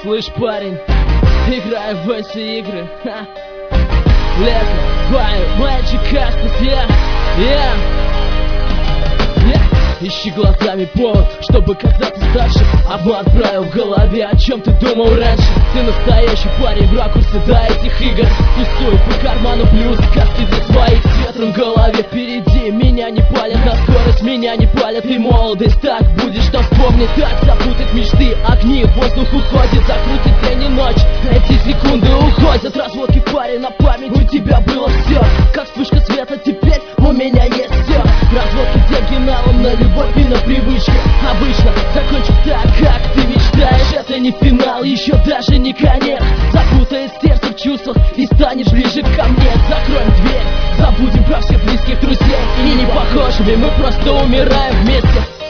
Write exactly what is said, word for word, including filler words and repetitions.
Слышь, парень, играю в эти игры. Лето, баю, мальчик кастас, я, я. Ищи глазами повод, чтобы казаться старше. Обман правил в голове, о чем ты думал раньше. Ты настоящий парень в ракурсе до этих игр. Тусуй по карману плюс, каски для своих с ветром в голове. Впереди меня не палят, на скорость меня не палят. И молодость так будешь, что вспомни так. Запутать мечты, огни, воздух уходит. Закрутит день и ночь, эти секунды уходят. Разводки парень на память, у тебя было все. Как вспышка света, теперь у меня есть все. Разводки, деньги налом на любовь. Любовь и на привычке. Обычно закончу так, как ты мечтаешь. Это не финал, еще даже не конец. Запутает сердце в чувствах и станешь ближе ко мне. Закроем дверь, забудем про всех близких друзей. И не похожими, мы просто умираем вместе.